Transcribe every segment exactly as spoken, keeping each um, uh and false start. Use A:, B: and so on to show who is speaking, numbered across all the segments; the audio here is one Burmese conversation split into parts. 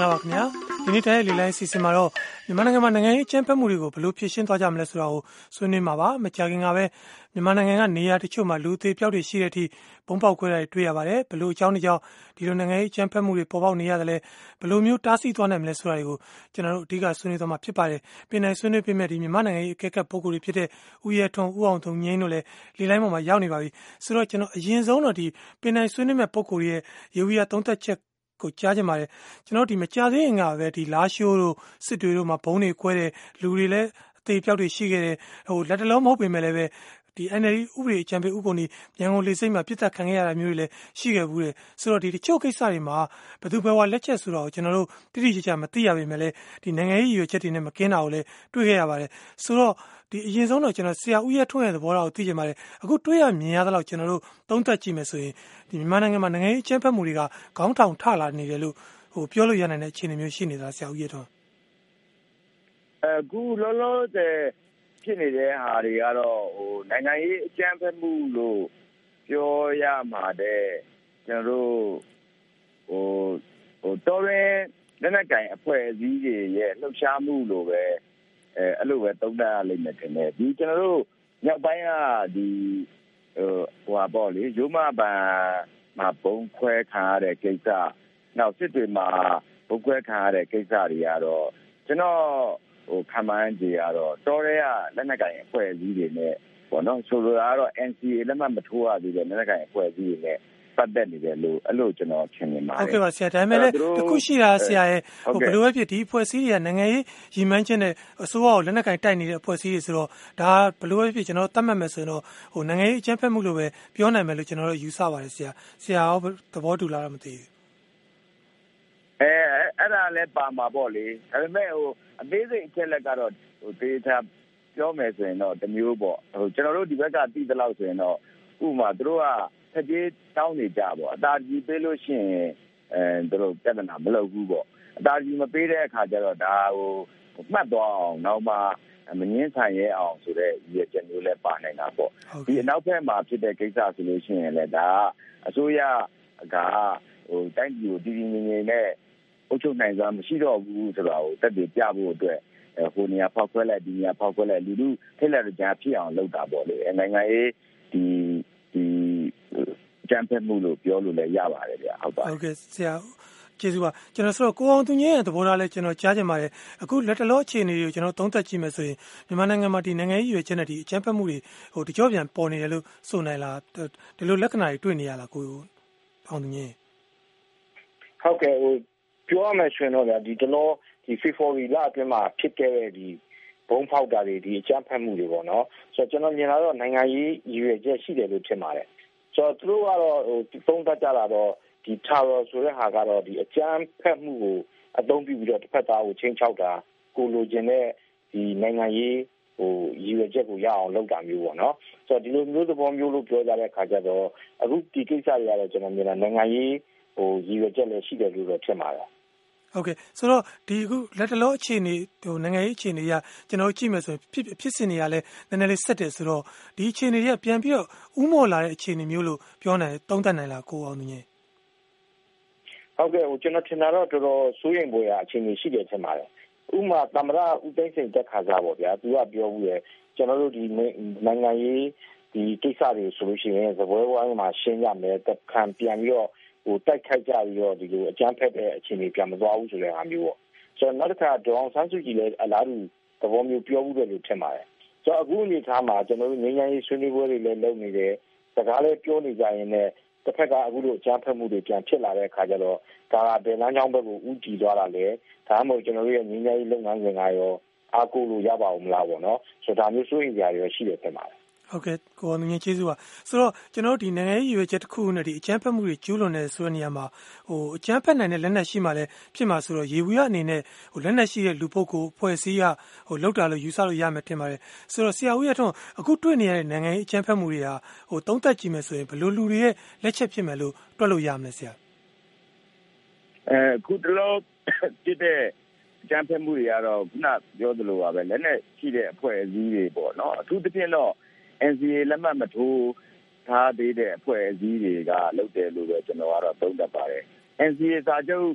A: ္ဂလာပါခင်ဗျာဒီနေ့တည်းလေးလိုင်းစီစဉ်မှာတော့မြန်မာနိုင်ငံမှာနိုင်ငံရေးအကြမ်းဖက်မှုတွေကိုဘယ်လိုဖြေရှင်းသွားကြမလဲဆိုတာကိုဆွေးနွေးမှာပါမကြာခင်ကပဲမြန်မာနိုင်ငံကနေရာတချို့မှာလူသေးပြောက်တွေရှိတဲ့အထိဘုံပေါက်ခွဲတာတွေတွေ့ရပါတယ်ဘယ်လိုအကြောင်းတွေကြောင့်ဒီလိုနိုင်ငံရေးအကြမ်းဖက်မှုတွေပေါ်ပေါက်နေရတယ်လဲဘယ်လိုမျိုးတားဆီးသွားနိုင်မလဲဆိုတာတွေကိုကျွန်တော်တို့အဓိကဆွေးနွေးသွားမှာဖြစ်ပါတယ်ပြင်နိုင်ဆွေးနွေးပေးမဲ့ဒီမြန်မာနိုင်ငံရေးအကဲခတ်ပုဂ္ဂိုလ်တွေဖြစ်တဲ့ဦးရဲထွန်းဦးအောင်သူငိမ့်တို့လည်းလေးလိုင်းပေါ်မှာရောက်နေပါပြီဆိုတော့ကျွန်တော်အရင်ဆုံးတော့ဒီပြင်နိုင်ဆွေးနွေးမဲ့ပုဂ္ဂိုလ်ရဲ့ရေဝီယာသုံးသက်ချက်ကိုကြားကြပါတယ်ကျွန်တော်ဒီမကြားသေးရင်ကပဲဒီလာရှိုးတို့စစ်တွေတို့မှာဘုံတွေကွဲတယ်လူတွေလည်းအသေးပြောက်တွေရှိခဲ့တယ်ဟိုလက်တလုံးမဟုတ်ပေမဲ့လည်းပဲဒီ N L D ဥပဒေအကြံပေးဥက္ကုဋ္ဌရန်ကုန်လေဆိပ်မှာပြစ်ဒဏ်ခံခဲ့ရတာမျိုးတွေလည်းရှိခဲ့ဘူးတယ်ဆိုတော့ဒီတချို့ကိစ္စတွေမှာဘယ်သူဘယ်ဝါလက်ချက်ဆိုတော့ကျွန်တော်တို့တိတိကျကျမသိရပေမဲ့လည်းဒီနိုင်ငံရေးရည်ရွယ်ချက်တွေနဲ့မကင်းတာကိုလည်းတွေ့ခဲ့ရပါတယ်ဆိုတော့ဒီအရင်ဆုံးတော့ကျွန်တော်ဆရာဦးရဲထွန်းရဲ့သဘောထားကိုသိချင်ပါတယ်အခုတွေ့ရမြင်ရသလောက်ကျွန်တော်တို့သုံးသပ်ကြည့်မယ်ဆိုရင်ဒီမြန်မာနိုင်ငံမှာနိုင်ငံရေးအကြမ်းဖက်မှုတွေကခေါင်းထောင်ထလာနေတယ်လို့ဟိုပြောလို့ရနိုင်တဲ့အခြေအနေမျိုးရှိနေတာဆရာဦးရဲထွန်း
B: အခုလောလောဆယ်ဖြစ်နေတဲ့ဟာတွေကတော့ဟိုနိုင်ငံရေးအကြမ်းဖက်မှုလို့ပြောရမှာတဲ့ကျွန်တော်တို့ဟိုဟိုတော်ရင်လက်နက်ကင်အဖွဲ့အစည်းတွေရဲ့လှုပ်ရှားမှုလို့ပဲအဲအဲ့လိုပဲသုံးသပ်ရလိမ့်မယ်ထင်တယ်ဒီကျွန်တော်တို့မြောက်ပိုင်းကဒီဟိုဟိုပါပေါ့လေရိုးမပန်မှာပုံခွဲခံရတဲ့ကိစ္စနောက်စစ်တွေမှာပုံခွဲခံရတဲ့ကိစ္စတွေကတော့ကျွန်တော်ဟိုခံမှန်းကြည့်ရတော့တော်ရဲကလက်နက်ကင်အဖွဲ့အစည်းတွေနဲ့ပေါ့နော်ဆိုလိုတာကတော့ N C A လက်မှတ်မထိုးရသေးတဲ့လက်နက်ကင်အဖွဲ့အစည်းတွေနဲ့ပတ်သက်နေတယ်လို့အဲ့လိုကျွန်တော်ထင်နေပါတယ်
A: ဟုတ်ကဲ့ပါဆရာဒါပေမဲ့လည်းတခုရှိတာဆရာရဲ့ဟိုဘယ်လိုပဲဖြစ်ဒီအဖွဲ့အစည်းတွေကနိုင်ငံရေးရည်မှန်းချက်နဲ့အစိုးရကိုလက်နက်ကင်တိုက်နေတဲ့အဖွဲ့အစည်းတွေဆိုတော့ဒါဘယ်လိုပဲဖြစ်ကျွန်တော်သတ်မှတ်မယ်ဆိုရင်တော့ဟိုနိုင်ငံရေးအကြမ်းဖက်မှုလို့ပဲပြောနိုင်မယ်လို့ကျွန်တော်တို့ယူဆပါတယ်ဆရာဆရာရောသဘောတူလားတော့မသိဘူး
B: အဲအဲ့ဒါလည်းပါမှာပေါ့လေဒါပေမဲ့ဟိုအသေးစိတ်အချက်လက်ကတော့ဟိုဒေတာပြောမယ်ဆိုရင်တော့တမျိုးပေါ့ဟိုကျွန်တော်တို့ဒီဘက်ကတည်သလောက်ဆိုရင်တော့ဥပမာသူတို့ကထက်ကြီးတောင်းနေကြပေါ့အသာကြီးပေးလို့ရှိရင်အဲသူတို့ပြဿနာမလုပ်ဘူးပေါ့အသာကြီးမပေးတဲ့အခါကျတော့ဒါဟိုမှတ်သွားအောင်နောက်မှမငင်းဆိုင်ရဲအောင်ဆိုတဲ့ရည်ချက်မျိုးလည်းပါနေတာပေါ့ဒီအနောက်ဘက်မှာဖြစ်တဲ့ကိစ္စဆိုလို့ရှိရင်လည်းဒါအစိုးရကဟိုတိုင်းပြည်ကိုတည်တည်ငြိမ်ငြိမ်နဲ့အုပ်ချုပ်နိုင်စွာမရှိတော့ဘူးဆိုတာကိုတက်တည်ပြဖို့အတွက်ဟိုနေရာဖောက်ခွဲလိုက်ဒီနေရာဖောက်ခွဲလိုက်လူလူထိလက်ကြဖြစ်အောင်လုပ်တာပေါ့လေနိုင်ငံရေးဒီဒီကြံဖက်မှုလို့ပြောလို့လည်းရပါတယ်ဗျဟုတ်ပါ
A: ဟုတ်ကဲ့ဆရာကျေးဇူးပါကျွန်တော်ဆိုတော့ကိုအောင်သူငင်းရဲ့သဘောထားလဲကျွန်တော်ကြားချင်ပါတယ်အခုလက်တလောအခြေအနေတွေကိုကျွန်တော်သုံးသပ်ကြည့်မယ်ဆိုရင်မြန်မာနိုင်ငံမှာဒီနိုင်ငံရေးရွေးချက်နဲ့ဒီအကြမ်းဖက်မှုတွေဟိုတကြောပြန်ပေါ်နေတယ်လို့ဆိုနိုင်လားဒီလိုလက္ခဏာတွေတွေ့နေရလားကိုအောင်သူငင်း
C: ဟုတ်ကဲ့ဟိုပြောရမယ်ဆိုရင်တော့ဒီတလောဒီ February လအတွင်းမှာဖြစ်ခဲ့တဲ့ဒီဘုံဖောက်တာတွေဒီအကြမ်းဖက်မှုတွေပေါ့နော်ဆိုတော့ကျွန်တော်မြင်လာတော့နိုင်ငံရေးရည်ရွယ်ချက်ရှိတယ်လို့ထင်ပါတယ်ဆိုတော့သူတို့ကတော့ဟိုသုံးသပ်ကြတာတော့ဒီ terror ဆိုတဲ့ဟာကတော့ဒီအကြမ်းဖက်မှုကိုအသုံးပြုပြီးတော့တစ်ဖက်သားကိုချင်းချောက်တာကိုလိုချင်တဲ့ဒီနိုင်ငံရေးဟိုရည်ရွယ်ချက်ကိုရအောင်လုပ်တာမျိုးပေါ့နော်ဆိုတော့ဒီလိုမျိုးသဘောမျိုးလို့ပြောကြတဲ့အခါကျတော့အခုဒီကိစ္စတွေကတော့ကျွန်တော်မြင်တာနိုင်ငံရေးဟိုရည်ရွယ်ချက်လည်းရှိတယ်လို့တော့ထင်ပါတယ်
A: ဟုတ်ကဲ့ဆိုတော့ဒီအခုလက်တလောအခြေအနေဟိုနိုင်ငံရေးအခြေအနေကကျွန်တော်ကြည့်မယ်ဆိုရင်ဖြစ်ဖြစ်စင်နေရလဲနည်းနည်းလေးဆက်တယ်ဆိုတော့ဒီအခြေအနေတွေကပြန်ပြီးတော့ဥမော်လာတဲ့အခြေအနေမျိုးလို့ပြောနိုင်သုံးသပ်နိုင်လားကိုအောင်သူငင်း
C: ဟုတ်ကဲ့ဟိုကျွန်တော်ထင်တာတော့တော်တော်စိုးရိမ်ဖွယ်ရာအခြေအနေရှိတယ်ထင်ပါတယ်ဥမာသမရဦးသိန်းစိန်တက်ခါစားပေါ့ဗျာသူကပြောဘူးရဲ့ကျွန်တော်တို့ဒီနိုင်ငံရေးဒီကိစ္စတွေဆိုလို့ရှိရင်သပွဲဝိုင်းမှာရှင်းရမယ်တခံပြန်ပြီးတော့ဟိုတိုက်ခိုက်ကြပြီးတော့ဒီလိုအကြမ်းဖက်တဲ့အခြေအနေပြန်မသွားဘူးဆိုတဲ့အားမျိုးပေါ့ဆိုတော့နောက်တစ်ခါဒေါအောင်ဆန်းစုကြည်လည်းအလားတူသဘောမျိုးပြောဘူးတယ်လို့ထင်ပါတယ်ဆိုတော့အခုအနေထားမှာကျွန်တော်တို့ငြိမ်းချမ်းရေးဆွေးနွေးပွဲတွေလည်းလုပ်နေတယ်စကားလည်းပြောနေကြရင်လည်းတစ်ဖက်ကအခုလိုအကြမ်းဖက်မှုတွေပြန်ဖြစ်လာတဲ့အခါကျတော့ဒါကဘယ်လမ်းကြောင်းဘက်ကိုဥတည်သွားတာလဲဒါမှမဟုတ်ကျွန်တော်တို့ရဲ့ငြိမ်းချမ်းရေးလုပ်ငန်းစဉ်ကရောအားကိုးလို့ရပါဦးမလားပေါ့နော်ဆိုတော့ဒါမျိုးစိုးရိမ်ကြရရှိတယ်ထင်ပါတယ်
A: ဟုတ်ကဲ့ကိုအောင်မြင့်ကျေးဇူးပါဆိုတော့ကျွန်တော်တို့ဒီနိုင်ငံရေးရွေးချက်တစ်ခုနဲ့ဒီအကြမ်းဖက်မှုတွေကျူးလွန်နေဆိုတဲ့နေရာမှာဟိုအကြမ်းဖက်နိုင်တဲ့လက်နက်ရှိမှလည်းဖြစ်မှာဆိုတော့ရေဝီရအနေနဲ့ဟိုလက်နက်ရှိတဲ့လူပုဂ္ဂိုလ်ဖွဲ့စည်းရဟိုလောက်တာလို့ယူဆလို့ရမယ်ထင်ပါတယ်ဆိုတော့ဆရာဦးရထွန်းအခုတွေ့နေရတဲ့နိုင်ငံရေးအကြမ်းဖက်မှုတွေဟာဟိုသုံးသပ်ကြည့်မယ်ဆိုရင်ဘယ်လိုလူတွေရဲ့လက်ချက်ဖြစ်မယ်လို့တွက်လို့ရမလဲဆရာ
B: အဲခုတလောဖြစ်တဲ့အကြမ်းဖက်မှုတွေကတော့ခုနပြောသလိုပါပဲလက်နက်ရှိတဲ့အဖွဲ့အစည်းတွေပေါ့နော်အထူးသဖြင့်တော့N C A လက်မှတ်မထိုးထားသေးတဲ့အဖွဲ့အစည်းတွေကလုပ်တယ်လို့ပဲကျွန်တော်ကတော့သုံးသပ်ပါတယ် N C A စာချုပ်ထ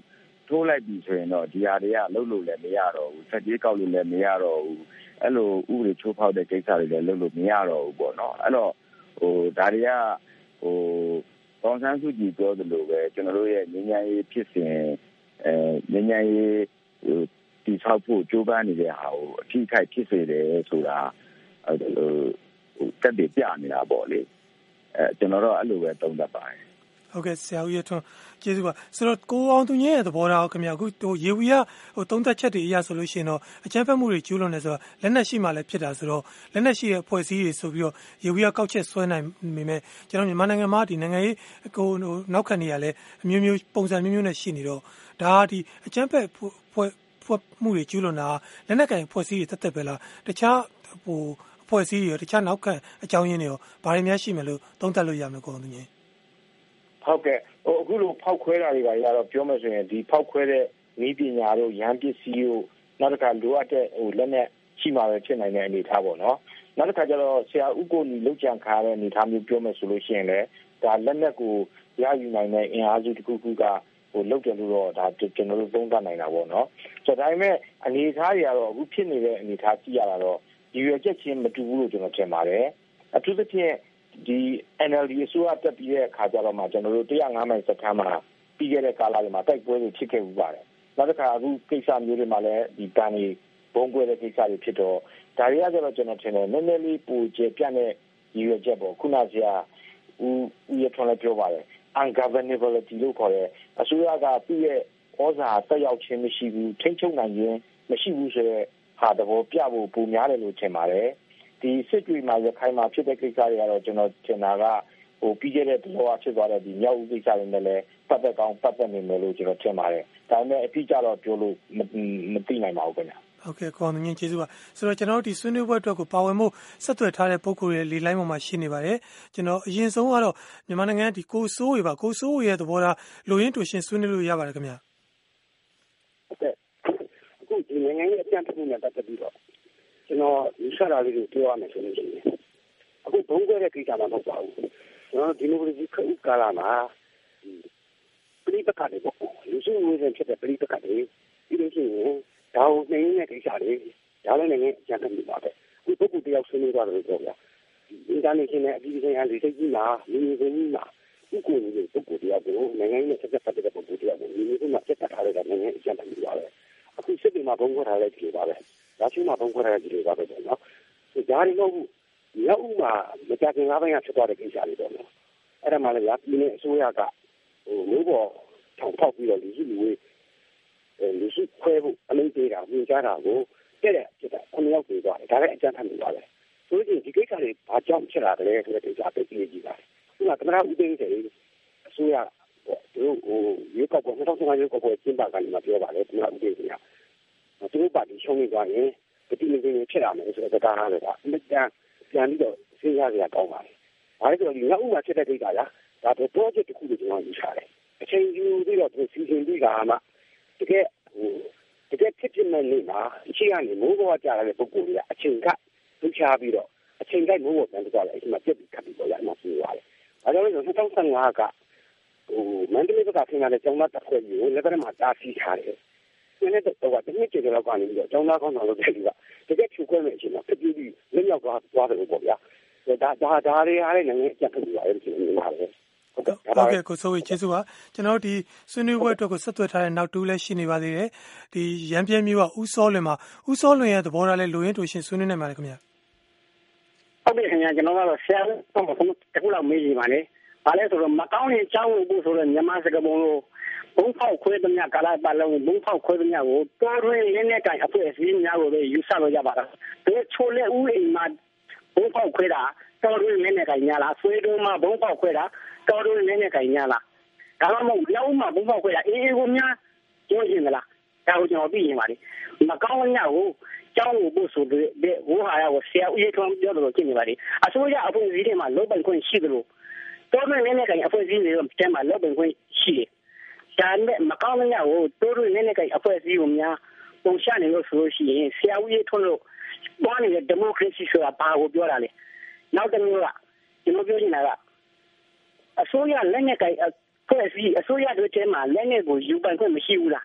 B: ထိုးလိုက်ပြီဆိုရင်တော့ဒီဟာတွေကလှုပ်လို့လည်းမရတော့ဘူးဆက်ကြီးကောက်လို့လည်းမရတော့ဘူးအဲ့လိုဥပဒေချိုးဖောက်တဲ့ကိစ္စတွေလည်းလှုပ်လို့မရတော့ဘူးပေါ့နော်အဲ့တော့ဟိုဒါတွေကဟိုပေါင်းစမ်းစုကြည့်ပြောသလိုပဲကျွန်တော်တို့ရဲ့ငြိမ်းချမ်းရေးဖြစ်စဉ်အဲငြိမ်းချမ်းရေးဟိုတိဆောက်ဖို့ကြိုးပမ်းနေတဲ့ဟာကိုအထီးခိုက်ဖြစ်စေတယ်ဆိုတာဟိုတက်တည်ပြနေတာပေါ့လေအဲကျွန်တော်တို့အဲ့လိုပဲသုံးသပ်ပါတယ်
A: ဟုတ်ကဲ့ဆရာဦးရထွန်းကျေးဇူးပါဆိုတော့ကိုအောင်သူငင်းရဲ့သဘောထားကိုခင်ဗျာအခုဟိုရေဝီကဟိုသုံးသက်ချက်တွေအရဆိုလို့ရှိရင်တော့အချမ်းဖက်မှုတွေကျူးလွန်နေဆိုတော့လက်နက်ရှိမှလည်းဖြစ်တာဆိုတော့လက်နက်ရှိရဲ့အဖွဲ့အစည်းတွေဆိုပြီးတော့ရေဝီကကောက်ချက်ဆွဲနိုင်မိမဲ့ကျွန်တော်မြန်မာနိုင်ငံမှာဒီနိုင်ငံရေးကိုဟိုနောက်ခံနေရလဲအမျိုးမျိုးပုံစံမျိုးမျိုးနဲ့ရှိနေတော့ဒါဒီအချမ်းဖက်ဖွဲ့ဖွဲ့မှုတွေကျူးလွန်တာလက်နက်ကင်အဖွဲ့အစည်းတွေတက်တက်ပဲလားတခြားဟိုအဖွဲ့အစည်းတွေရောတခြားနောက်ခံအကြောင်းရင်းတွေရောဘာတွေများရှိမလို့သုံးသပ်လို့ရမလဲကိုအောင်သူငင်း
C: ဟုတ်ကဲ့ဟိုအခုလိုဖောက်ခွဲတာတွေပါရတော့ပြောမှဆိုရင်ဒီဖောက်ခွဲတဲ့နည်းပညာတို့ရန်ပစ္စည်းတို့နောက်တစ်ခါလိုအပ်တဲ့ဟိုလက်နဲ့ရှိမှပဲဖြစ်နိုင်တဲ့အနေအထားပေါ့နော်နောက်တစ်ခါကျတော့ဆရာဥကိုနီလောက်ကြံခါတဲ့အနေအထားမျိုးပြောမှဆိုလို့ရှိရင်လည်းဒါလက်နဲ့ကိုရယူနိုင်တဲ့အင်အားစုတစ်ခုခုကဟိုလောက်တယ်လို့တော့ဒါကျွန်တော်တို့သုံးသပ်နိုင်တာပေါ့နော်ဆိုတော့ဒါပေမဲ့အနေအထားတွေကတော့အခုဖြစ်နေတဲ့အနေအထားကြည့်ရတာတော့ဒီရွယ်ချက်ချင်းမတူဘူးလို့ကျွန်တော်ထင်ပါတယ်အထူးသဖြင့်ဒီ N L D အစိုးရတက်ပြီးတဲ့အခါကျတော့မှကျွန်တော်တို့one oh fiveမိုင်စခန်းမှာပြီးခဲ့တဲ့ကာလတွေမှာတိုက်ပွဲတွေဖြစ်ခဲ့ဥပါတယ်နောက်တစ်ခါအခုကိစ္စမျိုးတွေမှာလည်းဒီတန်ကြီးဘုံကွဲတဲ့ကိစ္စတွေဖြစ်တော့ဒါတွေကကျတော့ကျွန်တော်ထင်တယ်နည်းနည်းလေးပူကျပြတ်တဲ့ရည်ရွယ်ချက်ပေါ့ခုနကဆရာဦးဦးရထွန်းလည်းပြောပါတယ် ungovernability လို့ခေါ်တဲ့အစိုးရကသူ့ရဲ့ဩဇာတက်ရောက်ခြင်းမရှိဘူးထိန်းချုပ်နိုင်ခြင်းမရှိဘူးဆိုတဲ့ဟာသဘောပြဖို့ပုံများတယ်လို့ထင်ပါတယ်ဒီစစ်တွေမှာရခိုင်မှာဖြစ်တဲ့ကိစ္စတွေကတော့ကျွန်တော်ထင်တာကဟိုပြီးခဲ့တဲ့လောကဖြစ်သွားတဲ့ဒီမြောက်ဦးကိစ္စတွေနဲ့လည်းပတ်သက်ကောင်းပတ်သက်နေမယ်လို့ကျွန်တော်ထင်ပါတယ်ဒါပေမဲ့အပြည့်ကြတော့ပြောလို့မသိနိုင်ပါဘူးခင်ဗျာ
A: ဟုတ်ကဲ့ကိုအောင်မြင့်ကျေးဇူးပါဆိုတော့ကျွန်တော်တို့ဒီဆွေးနွေးပွဲအတွက်ကိုပါဝင်မှုဆက်သွယ်ထားတဲ့ပုံကိုယ်ရဲ့လေလိုင်းပေါ်မှာရှိနေပါတယ်ကျွန်တော်အရင်ဆုံးကတော့မြန်မာနိုင်ငံဒီကိုစိုးဝေပါကိုစိုးဝေရဲ့သဘောထားလူရင်းတူရှင်ဆွေးနွေးလို့ရပါတယ်ခင်ဗျာ
D: ဟုတ်ကဲ့အခုဒီနိုင်ငံရဲ့အကြံပြုမှုနဲ့ပတ်သက်ပြီးတော့ကျွန်တော်ယူဆတာလေးကိုပြောရမယ်ဆိုလို့ရှိရင်အခုဘုံကွဲတဲ့ကိစ္စမှမဟုတ်ပါဘူးကျွန်တော်ဒီမိုကရေစီကာလမှာဒီပြည်ပကတွေပေါ့လူစုဝေးတဲ့ဖြစ်တဲ့ပြည်ပကတွေဒီလိုရှိရင်ဒါကိုနှိမ့်နေတဲ့ကိစ္စတွေဒါလည်းနိုင်ငံအကြံပြုမှုပါပဲအခုပုဂ္ဂိုလ်တယောက်ဆွေးနွေးသွားတယ်လို့ပြောပြအင်တာနက်ရှင်နဲ့အပြည်ပြည်ဆိုင်ရာလူစိတ်ကြီးမှာလူမျိုးစုံကြီးမှာဥက္ကိုယ်ကြီးပုဂ္ဂိုလ်တယောက်ကိုနိုင်ငံရဲ့ဆက်ဆက်ပတ်တဲ့ပုဂ္ဂိုလ်တယောက်ကိုလူမျိုးစုံမှာဆက်တက်ထားတဲ့နိုင်ငံအကြံပြုမှုပါပဲအခုစစ်တွေမှာဘုံကွဲထားတဲ့ဒီလိုပါပဲဒါချို့မှာဘုံကွဲထားတဲ့ဒီလိုပါပဲပေါ့နော်ဆိုဒါတွေတော့ရောက်ဥမှာမကြခင်ငါးပိုင်းကဖြစ်သွားတဲ့ကိစ္စတွေပေါ့နော်အဲ့ဒါမှလည်းပြည်နယ်အစိုးရကဟိုမျိုးပေါ်ထောင်ထောက်ပြီးတော့လူစုလူဝေးလူစုခွဲဖို့အမိန့်ပေးတာညွှန်ကြားတာကိုတဲ့တဲ့ဖြစ်တာခုနှစ်ယောက်ပြေးသွားတယ်ဒါလည်းအကြမ်းဖက်မှုပါပဲဆိုတော့ဒီကိစ္စတွေဘာကြောင့်ဖြစ်လာတယ်ဆိုတဲ့ကိစ္စအသိကြည့်ကြည့်ပါခုနကသမ္မတဦးသိန်းစိန်အစိုးရပေါ့သူတို့ဟိုရွေးကောက်ပွဲ၂၀၁၅ရွေးကောက်ပွဲကျင်းပကနေမှပြောပါတယ်သမ္မတဦးသိန်းစိန်ကသူတို့ပါတီရှုံးနေသွားရင်ပဋိမင်းတွေဖြစ်လာမယ်ဆိုတဲ့စကားဟာလည်းအမြဲတမ်းပြန်ပြီးတော့စဉ်းစားကြရကောင်းပါတယ်။ဘာလို့လဲဆိုတော့ဒီနောက်ဥပမာဖြစ်တဲ့ကိစ္စကဒါတော့ project တစ်ခုကိုကျွန်တော်ယူထားတယ်။အချိန်ယူပြီးတော့သူစီစဉ်ပြီးတာမှတကယ်ဟိုတကယ်ဖြစ်ဖြစ်မဲ့နေမှာအချိန်ကနေမိုးပေါ်ကြလာတဲ့ပုံကိုယ်ကြီးကအချိန်ကလှူချပြီးတော့အချိန်တိုင်းမိုးပေါ်ပြန်သွားတယ်အချိန်မှပြက်ပြီးခတ်ပြီးတော့ရမှာပြောရတယ်။ဒါကြောင့်လည်း၂၀၁၅ကဟိုမန္တလေးကခင်းရတဲ့ကျောင်းသားတစ်ဖွဲ့ကြီးကိုလည်းဘယ်မှာတားဆီးထားတယ်။ဒီနေ့တော့တနည်းကျေတော့ကနေပြီးတော့ကျောင်းသားကောင်းဆောင်လုပ်တဲ့လူကတကယ်ဖြူခွဲမဲ့အချိန်မှာဖြစ်ပြီးလက်ရောက်သွားသွားတယ်ပေါ့ဗျာဒါဒါဒါတွေအားလည်းနိုင်ငံအကြံပြုပါရဲ့ဒီလိုမျိုးပါပဲ
A: ဟုတ်ကဲ့ဟုတ်ကဲ့ကိုစိုးဝေကျေးဇူးပါကျွန်တော်ဒီဆွေးနွေးပွဲအတွက်ကိုဆက်သွယ်ထားတဲ့နောက်တူးလည်းရှိနေပါသေးတယ်ဒီရန်ပြဲမျိုးကဦးစောလွင်မှာဦးစောလွင်ရဲ့သဘောထားလည်းလူရင်းတူရှင်ဆွေးနွေးနိုင်ပါတယ်ခင်ဗျာ
D: ဟုတ်ပြီခင်ဗျာကျွန်တော်ကတော့ဆရာတော့တခုလောက်မေးကြည့်ပါလေဘာလဲဆိုတော့မကောင်းရင်ကြောင်းလို့ပို့ဆိုတော့မြန်မာစကားပုံလို့ဘုံဖောက်ခွဲသမျှကာလပတ်လုံးဘုံဖောက်ခွဲသမျှကိုတော်တွင်လင်းတဲ့တိုင်အဖွဲ့အစည်းများကိုပဲယူဆလို့ရပါတော့ဒီချိုးလက်ဦးအိမ်မှာဘုံဖောက်ခွဲတာတော်တွင်လင်းတဲ့တိုင်ညာလားဆွေးတုံးမှာဘုံဖောက်ခွဲတာတော်တွင်လင်းတဲ့တိုင်ညာလားဒါမှမဟုတ်လောက်မှာဘုံဖောက်ခွဲတာအေးအေးကိုများပြောရင်မလားဒါကိုကျွန်တော်သိရင်ပါလေမကောင်းညကိုကျောင်းကိုပို့ဆိုတဲ့ဝိုးဟာရကိုဆရာဦးရေးထွန်းပြောလို့ကြည့်နေပါလေအစိုးရအဖွဲ့အစည်းတွေမှာလုပ်ပိုင်ခွင့်ရှိသလိုတော်တွင်လင်းတဲ့တိုင်အဖွဲ့အစည်းတွေတဲမှာလုပ်ပိုင်ခွင့်ရှိတယ်ဒါနဲ့မကောင်းတဲ့ညကိုတိုးတိုးနဲ့နဲ့ကအဖွဲ့အစည်းကိုများပုံချနေလို့ဆိုလို့ရှိရင်ဆရာဦးရေးထွန်းလို့ဘာနေတဲ့ဒီမိုကရေစီဆိုတာဘာကိုပြောတာလဲနောက်တစ်မျိုးကကျွန်တော်ပြောနေတာကအစိုးရလက်နဲ့ကအဖွဲ့အစည်းအစိုးရတွေထဲမှာလက်နဲ့ကိုယူပိုင်ခွင့်မရှိဘူးလား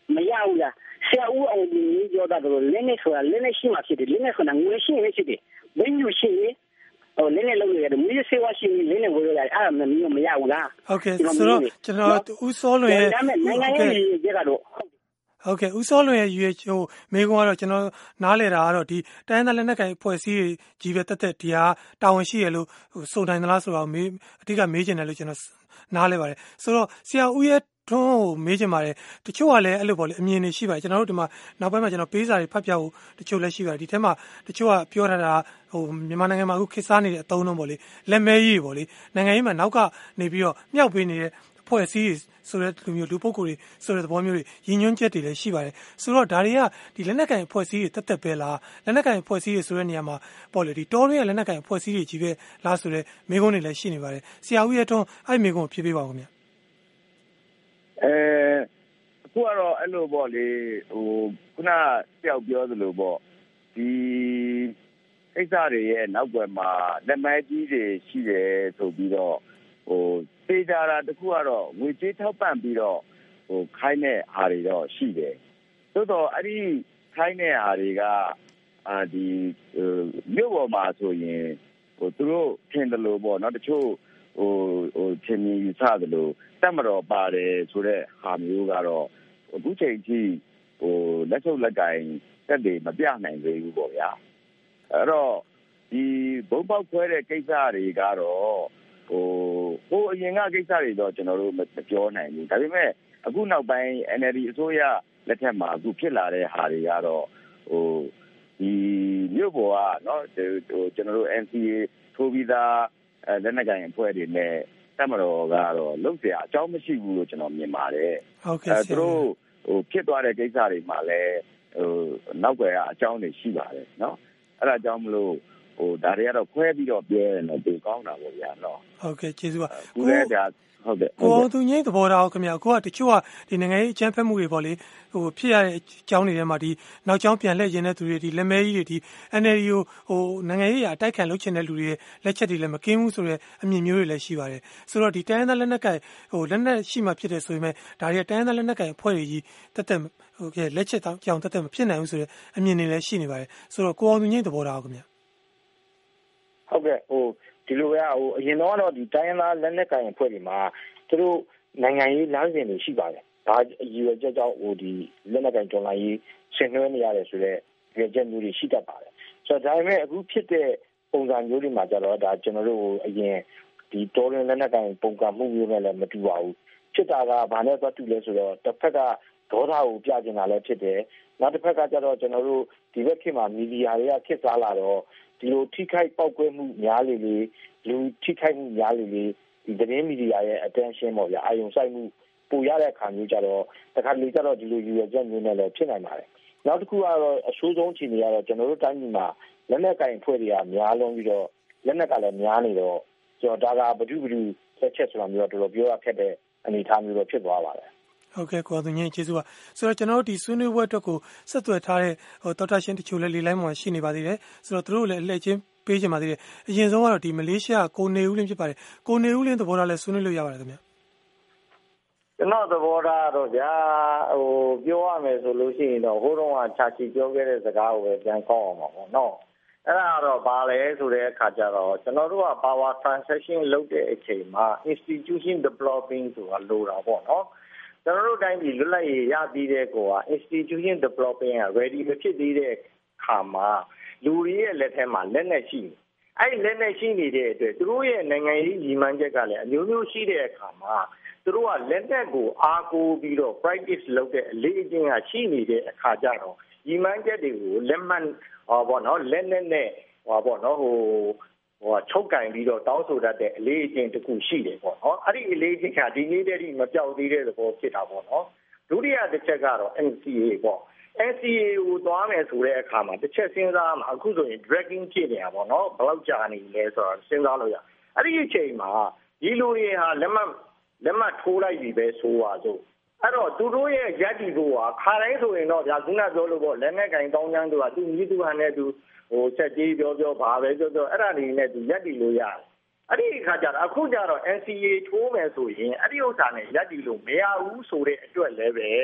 D: မရဘူးလားဆရာဦးအောင်ဒီပြောတာတော့လင်းနေဆိုတာလင်းနေရှိမှဖြစ်တယ်လင်းနေဆိုတာငွေရှိနေဖြစ်တယ်ဘင်းယူရှိရင်ဟိုလင်းနေလုံးရတယ်မွေးဆေးဝါးရှိရင်လင်းနေဝယ်ရတယ်အဲ့ဒါမျိုးမရဘူးလား
A: ဟုတ်ကဲ့ဆိုတော့ကျွန်တော်ဦးစောလွင်ရဲ့
D: နိုင်ငံရေးကြကတော့
A: ဟုတ်ကဲ့ဦးစောလွင်ရဲ့ ယူ ဟိုမိကုံကတော့ကျွန်တော်နားလည်တာကတော့ဒီတိုင်းသားလက်နက်ကိုင်အဖွဲ့အစည်းကြီးပဲတက်တက်ဒီဟာတာဝန်ရှိရလို့စုံတိုင်းသလားဆိုတော့မေးအဓိကမေးချင်တယ်လို့ကျွန်တော်နားလဲပါတယ်ဆိုတော့ဆရာဦးရဲ့ထွန်းကိုမေးချင်ပါတယ်တချို့ကလည်းအဲ့လိုပေါ့လေအမြင်တွေရှိပါတယ်ကျွန်တော်တို့ဒီမှာနောက်ပိုင်းမှာကျွန်တော်ပေးစာတွေဖတ်ပြဖို့တချို့လည်းရှိပါတယ်ဒီထဲမှာတချို့ကပြောထားတာဟိုမြန်မာနိုင်ငံမှာအခုခေတ်စားနေတဲ့အသုံးလုံးပေါ့လေလက်မဲကြီးပေါ့လေနိုင်ငံရေးမှာနောက်ကနေပြီးတော့မြောက်ပေးနေတဲ့ဖွဲ့အစည်းဆိုတဲ့လူမျိုးလူပုဂ္ဂိုလ်တွေဆိုတဲ့သဘောမျိုးတွေရည်ညွှန်းချက်တွေလည်းရှိပါတယ်ဆိုတော့ဒါတွေကဒီလက်နက်ကင်ဖွဲ့စည်းတွေတက်တက်ပဲလားလက်နက်ကင်ဖွဲ့စည်းတွေဆိုတဲ့နေရာမှာပေါ့လေဒီတော်ရရဲ့လက်နက်ကင်ဖွဲ့စည်းတွေကြီးပဲလားဆိုတဲ့မိကုန်းတွေလည်းရှိနေပါတယ်ဆရာဦးရဲ့ထွန်းအဲ့မိကုန်းကိုဖြည့်ပေးပါဦးခင်ဗျ
B: အဲအခုကတော့အဲ့လိုပေါ့လေဟိုခုနတယောက်ပြောသလိုပေါ့ဒီအိတ်စားတွေရဲ့နောက်ွယ်မှာလက်မဲကြီးတွေရှိတယ်ဆိုပြီးတော့ဟိုသေချာတာတခုကတော့ငွေကြေးထောက်ပံ့ပြီးတော့ဟိုခိုင်းတဲ့ဟာတွေတော့ရှိတယ်သို့တော့အဲ့ဒီခိုင်းတဲ့ဟာတွေကအာဒီမြို့ပေါ်မှာဆိုရင်ဟိုသူတို့ထင်တယ်လို့ပေါ့နော်တချို့ဟိုဟိုထင်မြင်ယူဆတယ်လို့တက်မတော်ပါတယ်ဆိုတဲ့ဟာမျိုးကတော့အခုချိန်ထိဟိုလက်ချုပ်လက်ကင်တက်တွေမပြနိုင်သေးဘူးပေါ့ဗျာအဲ့တော့ဒီဘုံပေါက်ခွဲတဲ့ကိစ္စတွေကတော့ဟိုဟိုအရင်ကကိစ္စတွေတော့ကျွန်တော်တို့မပြောနိုင်ဘူးဒါပေမဲ့အခုနောက်ပိုင်း အန် အယ် ဒီ အစိုးရလက်ထက်မှာအခုဖြစ်လာတဲ့ဟာတွေကတော့ဟိုဒီမြို့ပေါ်ကเนาะဟိုကျွန်တော်တို့ အန် စီ အေ ထိုးပြီးသားအဲလက်နက်ကိုင်အဖွဲ့တွေနဲ့တက်မတော်ကတော့လုံးเสียအကြောင်းမရှိဘူးလို့ကျွန်တော်မြင်ပါတယ်
A: ဟုတ်ကဲ့
B: သူတို့ဟိုဖြစ်သွားတဲ့ကိစ္စတွေမှာလည်းဟိုနောက်ွယ်ကအကြောင်းတွေရှိပါတယ်เนาะအဲ့ဒါကြောင့်မလို့ဟိုဒါတွေကတော့ခွဲပြီးတော့ပြောရင်တော့ဒီကောင်းတာပေါ့ဗျာเนาะ
A: ဟုတ်ကဲ့ကျေးဇူးပါ
B: ကိုလည်းဒါဟုတ်ကဲ့
A: ကိုအောင်သူငိမ့်သဘောထားခင်ဗျာကိုကတချို့ကဒီနိုင်ငံရေးအကြမ်းဖက်မှုတွေပေါ့လေဟိုဖြစ်ရတဲ့အကြောင်းတွေထဲမှာဒီနောက်ကျောင်းပြန်လှည့်ခြင်းတဲ့သူတွေဒီလက်မဲကြီးတွေဒီ အန် အယ် ဒီ ကိုဟိုနိုင်ငံရေးအတိုက်ခံလုပ်ချင်တဲ့လူတွေလက်ချက်တွေလည်းမကင်းဘူးဆိုတဲ့အမြင်မျိုးတွေလည်းရှိပါတယ်ဆိုတော့ဒီတိုင်းသားလက်နက်ကိုင်ဟိုလက်နက်ရှိမှဖြစ်တယ်ဆိုပေမဲ့ဒါတွေကတိုင်းသားလက်နက်ကိုင်အဖွဲ့တွေကြီးတက်တက်ဟိုကဲလက်ချက်တောင်ကြောင်တက်တက်မဖြစ်နိုင်ဘူးဆိုတဲ့အမြင်တွေလည်းရှိနေပါတယ်ဆိုတော့ကိုအောင်သူငိမ့်သဘောထားခင်ဗျာ
C: ဟုတ်ကဲ့ဟိုဒီလိုပဲဟိုအရင်တော့ဒီတိုင်းသားလက်နက်ကိုင်အဖွဲ့တွေမှာသူတို့နိုင်ငံရေးလမ်းစဉ်တွေရှိပါတယ်ဒါအရွယ်ချက်ကြောင့်ဟိုဒီလက်နက်ကိုင်တော်လှန်ရေးဆင်နွှဲနေရတယ်ဆိုတော့ရွယ်ချက်မျိုးတွေရှိတတ်ပါတယ်ဆိုတော့ဒါပေမဲ့အခုဖြစ်တဲ့ပုံစံမျိုးတွေမှာကျတော့ဒါကျွန်တော်တို့အရင်ဒီတော်ရင်လက်နက်ကိုင်ပုံကမှုမျိုးနဲ့လည်းမတူပါဘူးဖြစ်တာကဘာနဲ့သွားတူလဲဆိုတော့တစ်ဖက်ကဒေါသကိုပြကျင်တာလည်းဖြစ်တယ်နောက်တစ်ဖက်ကကျတော့ကျွန်တော်တို့ဒီဘက်ခေတ်မှာမီဒီယာတွေကခေတ်စားလာတော့ဒီလိုထိခိုက်ပောက်ကွဲမှုများလေလေလူထိခိုက်မှုများလေလေဒီသတင်းမီဒီယာရဲ့ attention ပေါ့ဗျာအာရုံစိုက်မှုပိုရတဲ့အခါမျိုးကြတော့တခါလေကြတော့ဒီလိုယူရချက်မျိုးနဲ့လည်းဖြစ်နိုင်ပါတယ်နောက်တစ်ခုကတော့အဆိုးဆုံးအခြေအနေကတော့ကျွန်တော်တို့တိုင်းပြည်မှာလက်နက်ကင်ဖွဲ့တွေကများလုံးပြီးတော့လက်နက်ကလည်းများနေတော့ကျွန်တော်ဒါကဘဒုဘဒုဆက်ချက်ဆိုတာမျိုးတော့တော်တော်ပြောရခက်တဲ့အနေအထားမျိုးတော့ဖြစ်သွားပါတယ်
A: ဟုတ်ကဲ့ကိုသူညင်ကျေးဇူးပါဆိုတော့ကျွန်တော်တို့ဒီဆွေးနွေးပွဲအတွက်ကိုဆက်သွယ်ထားတဲ့ဟိုတော်တာရှင်တချို့လည်းလေလိုင်းမှာရှိနေပါသေးတယ်ဆိုတော့တို့လည်းအလှည့်ချင်းပေးချင်ပါသေးတယ်အရင်ဆုံးကတော့ဒီမလေးရှားကိုနေဦးလင်းဖြစ်ပါတယ်ကိုနေဦးလင်းသဘောထားလဲဆွေးနွေးလို့ရပါတယ်ခင်ဗျ
C: ကျွန်တော်သဘောထားတော့ဗျာဟိုပြောရမယ်ဆိုလို့ရှိရင်တော့ဟိုတုန်းကချာချီပြောခဲ့တဲ့စကားကိုပဲပြန်ကောက်အောင်ပါပေါ့နော်အဲ့ဒါတော့ဘာလဲဆိုတဲ့အခါကျတော့ကျွန်တော်တို့က power transaction လုပ်တဲ့အချိန်မှာ institution developing ဆိုတာလိုတာပေါ့နော်ကျွန်တော်တို့တိုင်းပြည်လွတ်လပ်ရေးရပြီးတဲ့ကော institution developing က ready မဖြစ်သေးတဲ့ခါမှာလူတွေရဲ့လက်ထဲမှာလက်နက်ရှိအဲ့ဒီလက်နက်ရှိနေတဲ့အတွက်သူတို့ရဲ့နိုင်ငံရေးညီမှန်းချက်ကလည်းအမျိုးမျိုးရှိတဲ့အခါမှာသူတို့ကလက်နက်ကိုအားကိုးပြီးတော့ practice လုပ်တဲ့အလေးအကျင့်ကရှိနေတဲ့အခါကျတော့ညီမှန်းချက်တွေကိုလက်မှတ်ဟောပေါ့နော်လက်နက်နဲ့ဟောပေါ့နော်ဟိုဟိုချုပ်ကင်ပြီးတော့တောင်းဆိုတတ်တဲ့အလေးအကျင့်တစ်ခုရှိတယ်ပေါ့နော်အဲ့ဒီအလေးအကျင့်ကဒီနေ့တည်းကမပြောက်သေးတဲ့သဘောဖြစ်တာပေါ့နော်ဒုတိယတစ်ချက်ကတော့ အန် စီ အေ ပေါ့ အန် စီ အေ ကိုသွားမယ်ဆိုတဲ့အခါမှာတစ်ချက်စဉ်းစားမှာအခုဆိုရင် dragging ဖြစ်နေတာပေါ့နော်ဘယ်လောက်ကြာနေလဲဆိုတော့စဉ်းစားလို့ရအဲ့ဒီအချိန်မှာဒီလူတွေဟာလက်မှတ်လက်မှတ်ထိုးလိုက်ပြီပဲဆိုပါစို့အဲ့တော့သူတို့ရဲ့ရက်တီကိုခါတိုင်းဆိုရင်တော့ဗျာခုနပြောလို့ပေါ့လက်နဲ့ကင်တောင်းချမ်းသူကသူမြည်သူဟန်နဲ့သူဟိုချက်ကြီးပြောပြောဘာပဲပြောပြောအဲ့ဒါနေနဲ့သူရက်တီလို့ရတယ်အဲ့ဒီခါကျတော့အခုကျတော့ အန် စီ အေ ထိုးမယ်ဆိုရင်အဲ့ဒီဥစ္စာနဲ့ရက်တီလို့မရဘူးဆိုတဲ့အတွက်လည်းပဲ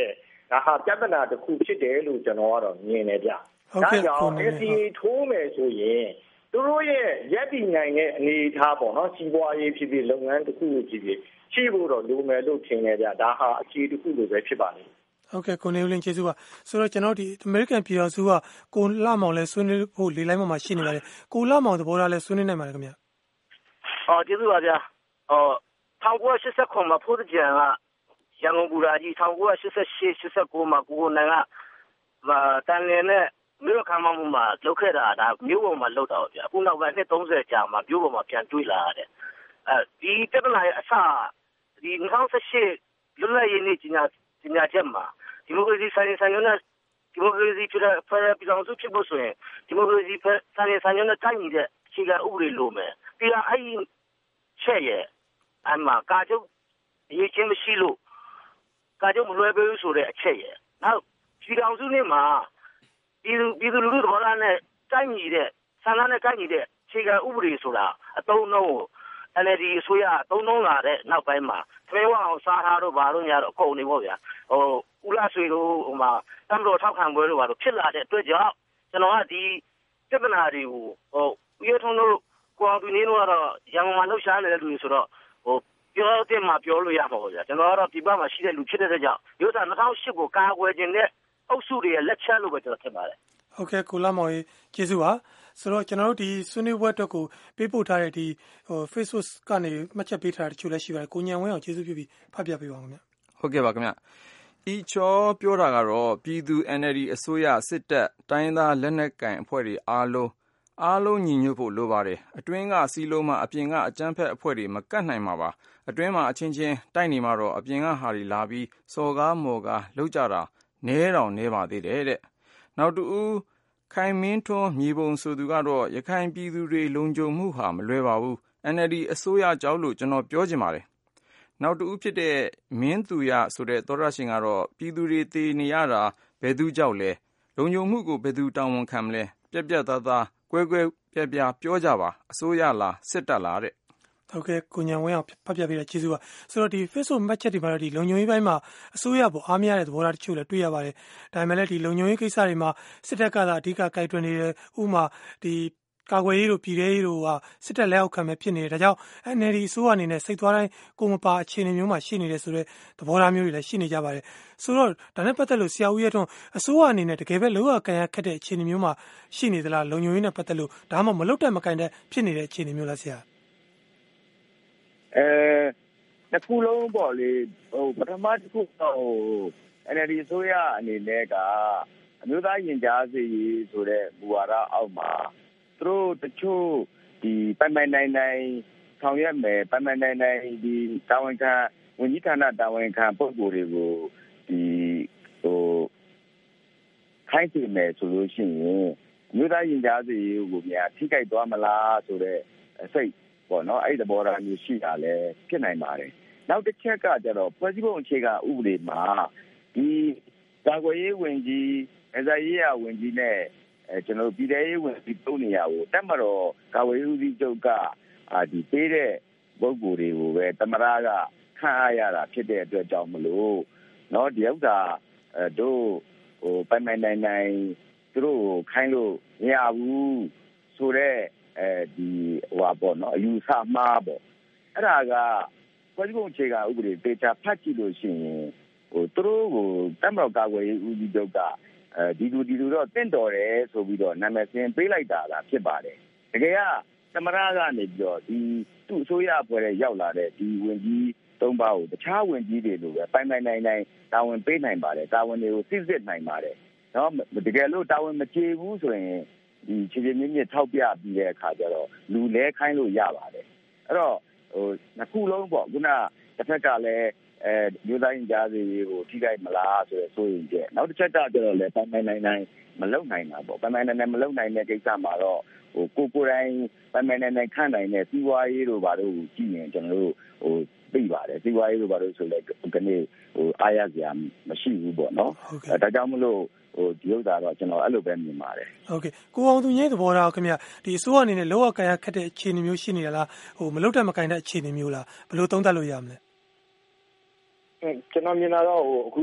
C: ဒါဟာပြဿနာတစ်ခုဖြစ်တယ်လို့ကျွန်တော်ကတော့မြင်နေကြဒါကြောင့် F T A ထိုးမယ်ဆိုရင်သူတို့ရဲ့ရပ်တည်နိုင်တဲ့အနေအထားပေါ့နော်စီးပွားရေးဖြစ်ဖြစ်လုပ်ငန်းတစ်ခုဖြစ်ဖြစ်ရှိဖို့တော့လိုမယ်လို့ထင်နေကြဒါဟာအခြေတစ်ခုလိုပဲဖြစ်ပါလိမ့်
A: ဟုတ်ကဲ့ကိုနေဦးလင်းကျေးဇူးပါဆိုတော့ကျွန်တော်ဒီ American ပြည်တော်စုကကိုလာမောင်လဲဆွေးနွေးဖို့လေးလိုင်းပေါ်မှာရှိနေပါတယ်ကိုလာမောင်သဘောထားလဲဆွေးနွေးနိုင်ပါတယ်ခင်ဗျာ
E: အော်ကျေးဇူးပါဗျာအော်၁၉၈၉မှာဖိုးကြံကရန်ကုန်ဘူရာကြီး၁၉၈၈ ၈၉မှာကိုကိုနိုင်ကတန်လင်းနဲ့မြို့ခမ်းမမှုမှာလောက်ခဲ့တာဒါမြို့ပေါ်မှာလောက်တော့ဗျာအခုနောက်ပိုင်းနှစ်သုံးဆယ်ကြာမှာမြို့ပေါ်မှာပြန်တွေးလာရတယ်အဲဒီပြဿနာရဲ့အစဒီ၂၀၁၈လွတ်လပ်ရေးနေ့ကြီးညာကြီးညာချက်မှာဒီမိုကရေစီဆိုင်ဆိုင်နဲ့ဒီမိုကရေစီဖြစ်တဲ့ဖက်ဒရယ်ပြည်ထောင်စုဖြစ်ဖို့ဆိုရင်ဒီမိုကရေစီဆိုင်ဆိုင်နဲ့တိုက်နေတဲ့အခြေခံဥပဒေလိုမယ်ပြီးတော့အဲ့ဒီချက်ရဲ့အမှကာချုပ်အရေးချင်းမရှိလို့ကာချုပ်မလွယ်ဘူးဆိုတဲ့အချက်ရဲ့နောက်ပြည်ထောင်စုနေ့မှာပြည်သူပြည်သူလူထုသဘောထားနဲ့တိုက်ညီတဲ့ဆန္ဒနဲ့တိုက်ညီတဲ့အခြေခံဥပဒေဆိုတာအတုံးလုံးကို N L D အစိုးရအတုံးလုံးလာတဲ့နောက်ပိုင်းမှာသမဝအောင်စားထားတော့ဘာလို့ညာတော့အကုန်နေပေါ့ဗျာဟိုဦးလာဆွေတို့ဟိုမှာတမ်တော်ထောက်ခံပွဲတို့ဘာလို့ဖြစ်လာတဲ့အတွက်ကြောင့်ကျွန်တော်ကဒီပြဿနာတွေကိုဟိုဦးရထုံးတို့ကိုအောင်သူနေတို့ကတော့ရန်ကုန်မှာလှုပ်ရှားနေတဲ့လူတွေဆိုတော့ဟိုပြောတဲ့မှာပြောလို့ရမှာပေါ့ဗျာကျွန်တော်ကတော့ဒီဘက်မှာရှိတဲ့လူဖြစ်တဲ့ကြောင့်ရိုးသား၂၀၀၈ကိုကာကွယ်ခြင်းနဲ့အုပ်စုတွေရဲ့လက်ချက်လို့ပဲကျွန်တော်ထင်ပါတယ်
A: ဟုတ်ကဲ့ကိုလာမောင်ကြီးကျေးဇူးပါဆိုတော့ကျွန်တော်တို့ဒီဆွေးနွေးပွဲအတွက်ကိုပေးပို့ထားတဲ့ဒီဟို Facebook ကနေမှတ်ချက်ပေးထားတဲ့တချို့လည်းရှိပါတယ်ကိုညံဝင်းအောင်ကျေးဇူးပြုပြီးဖတ်ပြပေးပါဦးခင်ဗျ
F: ဟုတ်ကဲ့ပါခင်ဗျဤချောပြောတာကတော့ပြည်သူ N L D အစိုးရစစ်တပ်တိုင်းသားလက်နက်ကိုင်အဖွဲ့တွေအားလုံးအားလုံးညီညွတ်ဖို့လိုပါတယ်အတွင်းကစီလုံးမှအပြင်ကအကြမ်းဖက်အဖွဲ့တွေမကတ်နိုင်မှာပါအတွင်းမှာအချင်းချင်းတိုက်နေမှာတော့အပြင်ကဟာတွေလာပြီးစော်ကားမော်ကားလောက်ကြတာနဲတောင်နဲပါသေးတယ်တဲ့နောက်တူခိုင်မင်းထွန်းမြေပုံဆိုသူကတော့ရခိုင်ပြည်သူတွေလုံခြုံမှုဟာမလွယ်ပါဘူး N L D အစိုးရကြောက်လို့ကျွန်တော်ပြောချင်ပါတယ်နောက်တူဖြစ်တဲ့မင်းသူရဆိုတဲ့သောရရှင်ကတော့ပြည်သူတွေတည်နေရတာဘယ်သူကြောက်လဲလုံခြုံမှုကိုဘယ်သူတာဝန်ခံမလဲပြက်ပြက်သားသားကွဲကွဲပြက်ပြက်ပြောကြပါအစိုးရလားစစ်တပ်လားတဲ့
A: ဟုတ်ကဲ့ကိုညံဝင်းအောင်ဖတ်ပြပေးတဲ့ကျေးဇူးပါဆိုတော့ဒီ Facebook မှတ်ချက်တွေမှာတော့ဒီလုံခြုံရေးပိုင်းမှာအစိုးရပေါ်အားမရတဲ့သဘောထားတချို့လည်းတွေ့ရပါတယ်ဒါပေမဲ့လည်းဒီလုံခြုံရေးကိစ္စတွေမှာစစ်တပ်ကသာအဓိကကိုင်တွယ်နေတယ်ဥပမာဒီကာကွယ်ရေးတို့ပြည်ထရေးတို့ကစစ်တပ်လက်အောက်ခံပဲဖြစ်နေတယ်ဒါကြောင့် N L D အစိုးရအနေနဲ့စိတ်သွားတိုင်းကိုမပါအခြေအနေမျိုးမှာရှိနေတယ်ဆိုတော့သဘောထားမျိုးတွေလည်းရှိနေကြပါတယ်ဆိုတော့ဒါနဲ့ပတ်သက်လို့ဆရာဦးရဲထွန်းအစိုးရအနေနဲ့တကယ်ပဲလောကကန်ရခက်တဲ့အခြေအနေမျိုးမှာရှိနေသလားလုံခြုံရေးနဲ့ပတ်သက်လို့ဒါမှမဟုတ်မလုတ်တက်မကင်တဲ့ဖြစ်နေတဲ့အခြေအနေမျိုးလားဆရာ
B: အဲတစ်ခုလုံးပေါ့လေဟိုပထမတစ်ခုတော့ဟို N L D အစိုးရအနေနဲ့ကအမျိုးသားရင်ကြားစေရေးဆိုတဲ့မူဝါဒအောက်မှာသူတို့တချို့ဒီပိုင်ပိုင်နိုင်နိုင်ဆောင်ရွက်မယ်ပိုင်ပိုင်နိုင်နိုင်ဒီတာဝန်ခံဝန်ကြီးဌာနတာဝန်ခံပုဂ္ဂိုလ်တွေကိုဒီဟိုခိုင်းစီမယ်ဆိုလို့ရှိရင်အမျိုးသားရင်ကြားစေရေးကိုများထိခိုက်သွားမလားဆိုတဲ့စိတ်ပေါ့နော်အဲ့ဒီသဘောထားမျိုးရှိတာလဲဖြစ်နိုင်ပါတယ်နောက်တစ်ချက်ကကျတော့ဖွဲ့စည်းပုံအခြေခံဥပဒေမှာဒီကာကွယ်ရေးဝန်ကြီးအစရေးရဝန်ကြီးနဲ့အဲကျွန်တော်ပြည်ထရေးဝန်ကြီးတုံးနေရကိုတက်မတော်ကာကွယ်ရေးဦးစီးချုပ်ကအာဒီပေးတဲ့ပုဂ္ဂိုလ်တွေကိုပဲတမရကခန့်အားရတာဖြစ်တဲ့အတွက်ကြောင့်မလို့เนาะဒီဥစ္စာအဲတို့ဟိုပိုင်ပိုင်နိုင်နိုင်သူတို့ခိုင်းလို့မရဘူးဆိုတော့အဲဒီဟိုပါပေါ့နော်အယူဆမှားပေါ့အဲ့ဒါကဖွဲ့စည်းပုံအခြေခံဥပဒေတေချာဖတ်ကြည့်လို့ရှိရင်ဟိုသူတို့ကိုတက်မတော်ကာကွယ်ရေးဦးစီးချုပ်ကအဲဒီလူဒီလူတော့တင့်တော်တယ်ဆိုပြီးတော့နာမည်စင်ပေးလိုက်တာလားဖြစ်ပါတယ်တကယ်ကသမရကနေပြီးတော့ဒီသူ့အစိုးရအဖွဲ့ရဲ့ရောက်လာတဲ့ဒီဝင်ကြီးသုံးပါးကိုတခြားဝင်ကြီးတွေလိုပဲပိုင်ပိုင်နိုင်နိုင်တာဝန်ပေးနိုင်ပါတယ်တာဝန်တွေကိုစစ်စစ်နိုင်ပါတယ်နော်တကယ်လို့တာဝန်မကျေဘူးဆိုရင်ဒီခြေခြေမြင့်မြင့်ထောက်ပြပြီးတဲ့အခါကျတော့လူလဲခိုင်းလို့ရပါတယ်အဲ့တော့ဟိုနှစ်ခုလုံးပေါ့ခုနတစ်ဖက်ကလည်းအဲမျိုးသားရင်ကြားစီကိုထိခိုက်မလားဆိုရယ်ဆိုရင်ကျနောက်တစ်ချက်ကတော့လည်းပိုင်ပိုင်နိုင်နိုင်မလုံနိုင်တာပေါ့ပိုင်ပိုင်နိုင်နိုင်မလုံနိုင်တဲ့ကိစ္စမှာတော့ဟိုကိုကိုတိုင်းပိုင်ပိုင်နိုင်နိုင်ခန့်နိုင်တဲ့စီးပွားရေးတို့ဘာလို့ကြည့်ရင်ကျွန်တော်တို့ဟိုသိပါတယ်စီးပွားရေးတို့ဘာလို့ဆိုလဲဒီနေ့ဟိုအားရစရာမရှိဘူးပေါ့နော်အဲဒါကြောင့်မလို့ဟိုဒီဥစ္စာတော့ကျွန်တော်အဲ့လိုပဲမြင်ပါတယ်
A: ဟုတ်ကဲ့ကိုအောင်သူညသဘောထားခင်ဗျဒီအစိုးရအနေနဲ့လောကကန်ရခက်တဲ့အခြေအနေမျိုးရှိနေလားဟိုမလုတ်တက်မကင်တဲ့အခြေအနေမျိုးလားဘယ်လိုသုံးသပ်လို့ရမလဲ
C: အဲကျွန်တော်မြင်တာတော့ဟိုအခု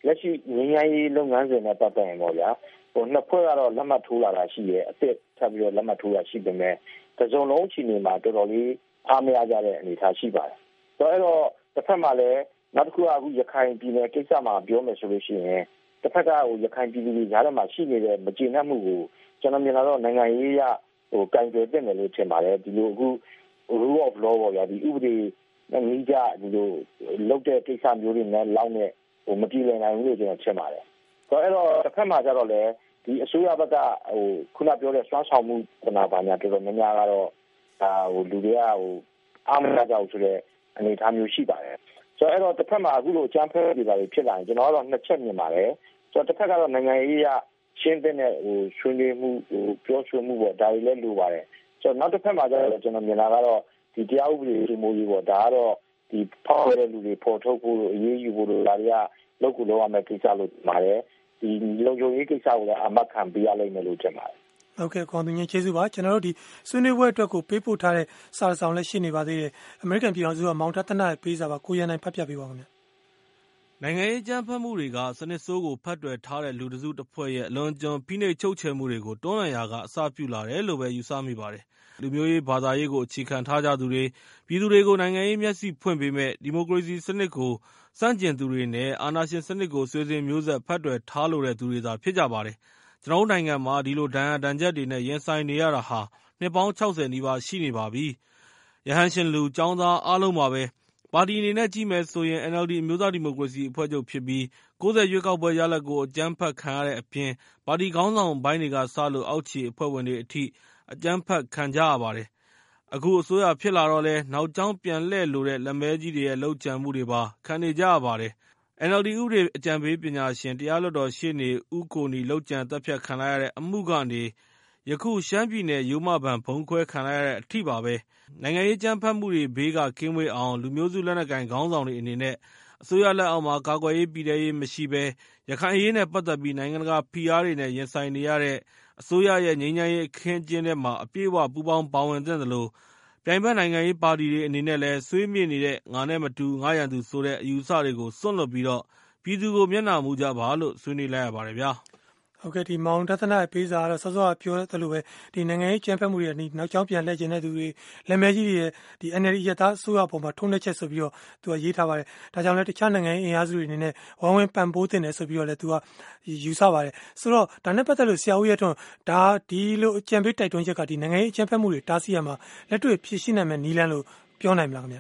C: လက်ရှိငင်းငယ်ရေးလုပ်ငန်းစဉ်နဲ့ပတ်သက်ရင်ပေါ့ဗျာဟိုနှစ်ဖွဲ့ကတော့လက်မှတ်ထိုးလာတာရှိရဲ့အစ်စ်ထပ်ပြီးတော့လက်မှတ်ထိုးတာရှိပေမဲ့တစုံလုံးချီနေမှာတော်တော်လေးအားမရကြတဲ့အနေအထားရှိပါတယ်။ဆိုတော့တစ်ဖက်မှာလည်းနောက်တစ်ခုကအခုရခိုင်ပြည်နယ်ကိစ္စမှာပြောမယ်ဆိုလို့ရှိရင်တစ်ဖက်ကဟိုရခိုင်ပြည်နယ်ကြားထဲမှာရှိနေတဲ့မကျေနပ်မှုကိုကျွန်တော်မြင်လာတော့နိုင်ငံရေးရဟိုကင်တွယ်တင်တယ်လို့ထင်ပါတယ်ဒီလိုအခု rule of law ပေါ့ဗျာဒီဥပဒေနဲ့ကြဒီလိုလုပ်တဲ့ကိစ္စမျိုးတွေနဲ့လောက်နဲ့ဟိုမကြည့်လည်နိုင်ဘူးလို့ကျွန်တော်ထင်ပါတယ်။ဆိုတော့အဲ့တော့တစ်ဖက်မှာကျတော့လေဒီအစိုးရဘက်ကဟိုခုနပြောတဲ့စွမ်းဆောင်မှုပနာပါညာတော်တော်များများကတော့ဒါဟိုလူတွေကဟိုအားမရကြဘူးဆိုတဲ့အနေအထားမျိုးရှိပါတယ်။ဆိုတော့အဲ့တော့တစ်ဖက်မှာအခုလိုအကြမ်းဖက်တွေပါဖြစ်လာရင်ကျွန်တော်ကတော့နှစ်ချက်မြင်ပါတယ်။ဆိုတော့တစ်ဖက်ကတော့နိုင်ငံရေးရရှင်းတဲ့ဟိုဆွေးနွေးမှုဟိုပြောဆိုမှုပေါ့ဒါတွေလည်းလိုပါတယ်။ဆိုတော့နောက်တစ်ဖက်မှာကျတော့ကျွန်တော်မြင်လာကတော့ဒီတရားဥပဒေဒီမိုကြီးပေါ့ဒါကတော့ဒီဖောက်ရတဲ့လူတွေပေါ်ထုတ်ဖို့အရေးယူဖို့ဒါတွေကလောက်ကိုလောက်ရမယ့်ကိစ္စလို့ပါတယ်ဒီလုံခြုံရေးကိစ္စကိုလည်းအမှတ်ခံပေးရလိမ့်မယ်လို့ထင်ပါတယ်
A: ဟုတ်ကဲ့ကွန်သူညင်ကျေးဇူးပါကျွန်တော်တို့ဒီဆွေးနွေးပွဲအတွက်ကိုပေးပို့ထားတဲ့စာဆောင်လည်းရှိနေပါသေးတယ်အမေရိကန်ပြည်ထောင်စုကမောင်တသနာရဲ့ပေးစာပါကိုရန်နိုင်ဖတ်ပြပေးပါခင်ဗျ
G: နိုင်ငံရေးကြမ်းဖက်မှုတွေကစနစ်ဆိုးကိုဖတ်တွယ်ထားတဲ့လူတစုတစ်ဖွဲ့ရဲ့အလွန်ကျွံဖိနှိပ်ချုပ်ချယ်မှုတွေကိုတွန်းလှန်ရာကအစပြုလာတယ်လို့ပဲယူဆမိပါတယ်လူမျိုးရေးဘာသာရေးကိုအခြေခံထားကြသူတွေပြည်သူတွေကိုနိုင်ငံရေးမျက်စိဖွင့်ပေးမဲ့ဒီမိုကရေစီစနစ်ကိုစန့်ကျင်သူတွေနဲ့အာဏာရှင်စနစ်ကိုဆွေးစဉ်မျိုးဆက်ဖတ်တွယ်ထားလိုတဲ့သူတွေသာဖြစ်ကြပါတယ်ကျွန်တော်တို့နိုင်ငံမှာဒီလိုဒဏ်ရာဒဏ်ချက်တွေနဲ့ရင်ဆိုင်နေရတာဟာနှစ်ပေါင်း၆၀နီးပါးရှိနေပါပြီရဟန်းရှင်လူចောင်းသားအားလုံးပါပဲပါတီအနေနဲ့ကြီးမယ်ဆိုရင် N L D အမျိုးသားဒီမိုကရေစီအဖွဲ့ချုပ်ဖြစ်ပြီး၉၀ရွေးကောက်ပွဲရလဒ်ကိုအကြမ်းဖက်ခံရတဲ့အပြင်ပါတီခေါင်းဆောင်ပိုင်းတွေကစလို့အောက်ခြေအဖွဲ့ဝင်တွေအထိအကြမ်းဖက်ခံကြရပါတယ်အခုအစိုးရဖြစ်လာတော့လဲနောက်ကျောင်းပြန်လှည့်လို့တဲ့လက်မဲကြီးတွေရဲ့လှုပ်ကြံမှုတွေပါခံနေကြရပါတယ် N L D ဥပဒေအကြံပေးပညာရှင်တရားလွှတ်တော်ရှေ့နေဦးကိုနီလှုပ်ကြံတပ်ဖြတ်ခံလိုက်ရတဲ့အမှုကနေယခုရှမ်းပြည်နယ်ရိုးမဘဏ်ဘုံခွဲခံလိုက်ရတဲ့အထိပါပဲနိုင်ငံရေးကြမ်းဖက်မှုတွေဘေးကကင်းဝေးအောင်လူမျိုးစုလက်နက်ကိုင်ခေါင်းဆောင်တွေအနေနဲ့အစိုးရလက်အောက်မှာကာကွယ်ရေးပြည်ထရေးမရှိဘဲရခိုင်အရေးနဲ့ပတ်သက်ပြီးနိုင်ငံတကာဖိအားတွေနဲ့ရင်ဆိုင်နေရတဲ့အစိုးရရဲ့ငြိမ်းချမ်းရေးအခင်းအကျင်းထဲမှာအပြည့်အဝပူးပေါင်းပါဝင်သင့်တယ်လို့ပြိုင်ဘက်နိုင်ငံရေးပါတီတွေအနေနဲ့လည်းဆွေးမြေ့နေတဲ့ငါနဲ့မတူငါရန်သူဆိုတဲ့အယူအဆတွေကိုစွန့်လွတ်ပြီးတော့ပြည်သူကိုမျက်နှာမူကြပါလို့ဆွေးနွေးလိုက်ရပါတယ်ဗျာ
A: ဟုတ်ကဲ့ဒီမောင်တသနာရဲ့ပေးစာကတော့စောစောကပြောသလိုပဲဒီနိုင်ငံရေးကြမ်းဖက်မှုတွေနောက်ကျောင်းပြန်လှည့်ကျင်တဲ့သူတွေလက်မဲကြီးတွေရဲ့ဒီ N L D ရသားအစိုးရပေါ်မှာထုံးတဲ့ချက်ဆိုပြီးတော့သူကရေးထားပါတယ်ဒါကြောင့်လည်းတခြားနိုင်ငံရေးအင်အားစုတွေအနေနဲ့ဝိုင်းဝန်းပံ့ပိုးတင်တယ်ဆိုပြီးတော့လည်းသူကယူဆပါတယ်ဆိုတော့ဒါနဲ့ပတ်သက်လို့ဆရာဦးရဲ့ထွန်းဒါဒီလိုအကြံပေးတိုက်တွန်းချက်ကဒီနိုင်ငံရေးအကြမ်းဖက်မှုတွေတားဆီးရမှာလက်တွေ့ဖြစ်ရှိနိုင်မယ်နီးလန်းလို့ပြောနိုင်မလားခင်ဗျ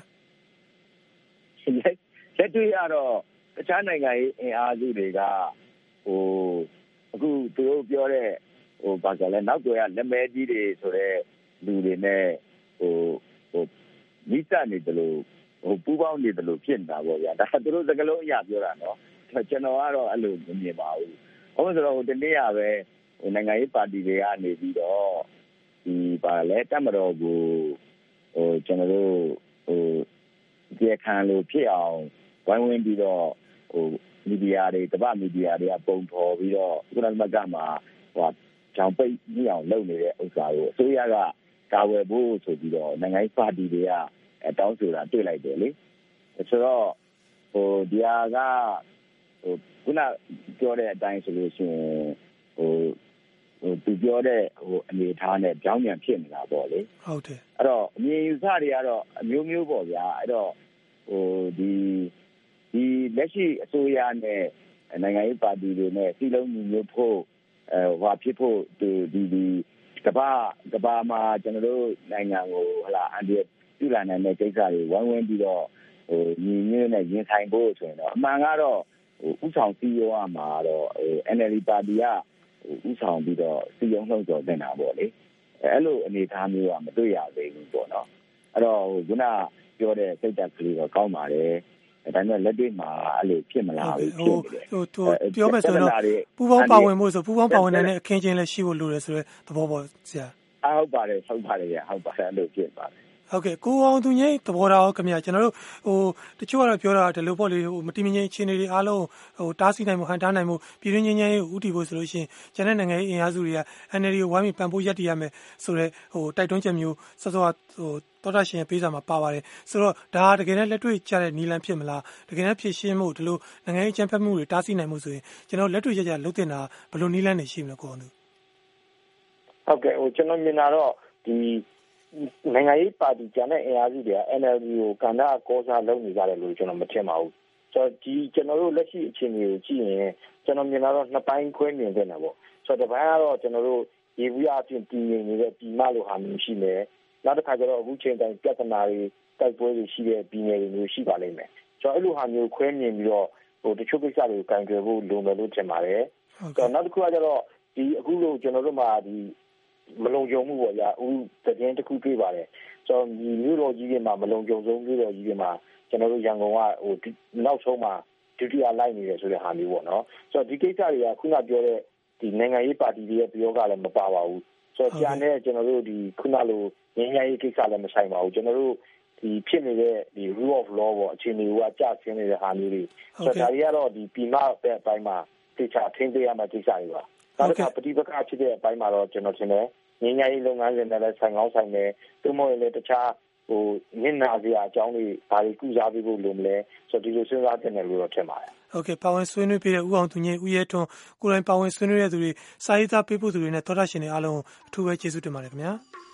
B: လက်တွေ့ရတော့တခြားနိုင်ငံရေးအင်အားစုတွေကဟိုအခုသူတို့ပြောတဲ့ဟိုဘာကြလဲနောက်တော့ရလက်မဲကြီးတွေဆိုတော့လူတွေနဲ့ဟိုဟိုမိစနေတယ်လို့ဟိုပူပေါင်းနေတယ်လို့ဖြစ်နေတာပေါ့ဗျာဒါသူတို့စကလုံးအရာပြောတာနော်ကျွန်တော်ကတော့အဲ့လိုမမြင်ပါဘူးဟောဆိုတော့ဟိုတနေ့ရပဲဟိုနိုင်ငံရေးပါတီတွေကနေပြီးတော့ဒီပါလဲတမတော်ကိုဟိုကျွန်တော်တို့ဟိုဒီခံလို့ဖြစ်အောင်ဝိုင်းဝန်းပြီးတော့ဟိုမီဒီယာတွေတပတ်မီဒီယာတွေကပုံဖော်ပြီးတော့ကုလသမဂ္ဂမှာဟိုကြောင်ပိတ်ညှိအောင်လုပ်နေတဲ့ဥစ္စာကိုအစိုးရကကာဝယ်ဖို့ဆိုပြီးတော့နိုင်ငံရေးပါတီတွေကတောင်းဆိုတာတွေ့လိုက်တယ်လေဆိုတော့ဟိုဒီဟာကဟိုခုနပြောတဲ့အတိုင်းဆိုလို့ရှိရင်ဟိုဟိုသူပြောတဲ့ဟိုအနေထားနဲ့ကြောင်းပြန်ဖြစ်နေတာပေါ့လေ
A: ဟုတ်တယ်
B: အဲ့တော့အမြင်ယူဆတွေကတော့အမျိုးမျိုးပေါ့ဗျာအဲ့တော့ဟိုဒီဒီလက်ရှိအစိုးရနဲ့နိုင်ငံရေးပါတီတွေနဲ့စီလုံးညီညွတ်ဖို့အဲဟောဖြစ်ဖို့ဒီဒီဒီကဘာကဘာမှာကျွန်တော်တို့နိုင်ငံကိုဟလာအန်ဒီပြုလာနိုင်တဲ့ကိစ္စတွေဝိုင်းဝန်းပြီးတော့ဟိုညီညွတ်နဲ့ရင်ဆိုင်ဖို့ဆိုရင်တော့အမှန်ကတော့ဟိုဥဆောင်စီရောမှာတော့ဟို N L D ပါတီကဟိုဥဆောင်ပြီးတော့စီယုံလှုပ်ကြော်နေတာပေါ့လေအဲ့လိုအနေအထားမျိုးကမတွေ့ရသေးဘူးပေါ့နော်အဲ့တော့ဟိုခုနပြောတဲ့စိတ်ဓာတ်ကလေးတော့ကောင်းပါတယ်ဒါနဲ့လက်တွေ့မှာအဲ့လိုဖြစ်မလာဘူးဖြစ်နေတယ်
A: ဟိုဟိုပြောမယ်ဆိုတော့ပူပေါင်းပါဝင်မှုဆိုပူပေါင်းပါဝင်တဲ့အခင်းချင်းလည်းရှိဖို့လိုတယ်ဆိုတော့သဘောပေါ်ဆရာ
B: ဟုတ်ပါတယ်ဟုတ်ပါတယ်ဟုတ်ပါတယ်အဲ့လိုဖြစ်ပါတယ်
A: ဟုတ်ကဲ့ကိုအောင်သူငိမ့်သဘောထားခင်ဗျာကျွန်တော်တို့ဟိုတချို့ကတော့ပြောတာဒီလိုပေါ့လေဟိုမတိမငိမ့်ချင်းတွေအားလုံးဟိုတားဆီးနိုင်မှုဟန်တားနိုင်မှုပြည်တွင်းငင်းငင်းရေးဥတီဖို့ဆိုလို့ရှိရင်ကျန်တဲ့နိုင်ငံရေးအင်အားစုတွေက N L D ကိုဝိုင်းပြီးပံ့ပိုးရပ်တည်ရမယ်ဆိုတော့ဟိုတိုက်တွန်းချက်မျိုးစောစောဟိုသောတာရှင်ရဲ့ပေးစာမှာပါပါတယ်ဆိုတော့ဒါတကယ်နဲ့လက်တွေ့ကျတဲ့နီလန်ဖြစ်မလားတကယ်နဲ့ဖြည့်ရှင်းမှုဒီလိုနိုင်ငံရေးအကြမ်းဖက်မှုတွေတားဆီးနိုင်မှုဆိုရင်ကျွန်တော်လက်တွေ့ကျကျလုပ်တင်တာဘယ်လိုနီလန်နေရှိမလဲကိုအောင်သူ
C: ဟုတ်ကဲ့ဟိုကျွန်တော်မြင်တာတော့ဒီနိုင်ငံရေးပါတီကျန်တဲ့အင်အားစုတွေက N L D ကိုကဏ္ဍအကောစားလုပ်နေကြတယ်လို့ကျွန်တော်မထင်ပါဘူးဆိုတော့ဒီကျွန်တော်တို့လက်ရှိအခြေအနေကိုကြည့်ရင်ကျွန်တော်မြင်တာတော့နှစ်ပိုင်းခွဲမြင်တဲ့နော်ပေါ့ဆိုတော့ဒီဘက်ကတော့ကျွန်တော်တို့ရေဘူးအပြင်တည်ငြိမ်နေတဲ့ပြည်မလိုဟာမျိုးရှိမယ်နောက်တစ်ခါကျတော့အခုချိန်တိုင်းပြဿနာတွေတိုက်ပွဲတွေရှိတဲ့ပြည်နယ်တွေမျိုးရှိပါလိမ့်မယ်ဆိုတော့အဲ့လိုဟာမျိုးခွဲမြင်ပြီးတော့ဟိုတချို့ကိစ္စတွေကိုကင်တွယ်ဖို့လိုမယ်လို့ထင်ပါတယ်ဆိုတော့နောက်တစ်ခုကကျတော့ဒီအခုလိုကျွန်တော်တို့မှာဒီမလုံခြုံမှုပေါ့ဗျာအခုသတင်းတစ်ခုတွေ့ပါတယ်ဆိုတော့ဒီမြို့တော်ကြီးတွေမှာမလုံခြုံဆုံးမြို့တော်ကြီးတွေမှာကျွန်တော်တို့ရန်ကုန်ကဟိုနောက်ဆုံးမှာဒုတိယလိုက်နေတယ်ဆိုတဲ့ဟာမျိုးပေါ့နော်ဆိုတော့ဒီကိစ္စတွေကခုနပြောတဲ့ဒီနိုင်ငံရေးပါတီတွေရဲ့ပြောကလည်းမပါပါဘူးဆိုတော့ကြားနဲ့ကျွန်တော်တို့ဒီခုနလိုငြိမ်းချမ်းရေးကိစ္စလည်းမဆိုင်ပါဘူးကျွန်တော်တို့ဒီဖြစ်နေတဲ့ဒီ rule of law ပေါ့အခြေအနေကကြာဆင်းနေတဲ့ဟာမျိုးတွေဆိုတော့ဒါတွေကတော့ဒီပြည်မဘက်အပိုင်းမှာသိချာထင်းပေးရမယ့်ကိစ္စတွေပါနောက်တစ်ခါပဋိပက္ခဖြစ်တဲ့အပိုင်းမှာတော့ကျွန်တော်ထင်တယ်ငြိမ်းချမ်းရေးလုပ်ငန်းစဉ်တွေလည်းဆိုင်ကောင်းဆိုင်တယ်သို့မဟုတ်လည်းတခြားဟိုညနာစရာအကြောင်းတွေဘာတွေကုစားပေးဖို့လိုမလဲဆိုတော့ဒီလိုစဉ်းစားတင်တယ်လို့တော့ထင်ပါတယ်
A: ဟုတ်ကဲ့ပါဝင်ဆွေးနွေးပေးတဲ့ဦးအောင်သူငယ်ဦးရဲထွန်းကိုယ်တိုင်ပါဝင်ဆွေးနွေးတဲ့သူတွေစာရေးသားပေးဖို့သူတွေနဲ့သောတာရှင်တွေအားလုံးအထူးပဲကျေးဇူးတင်ပါတယ်ခင်ဗျာ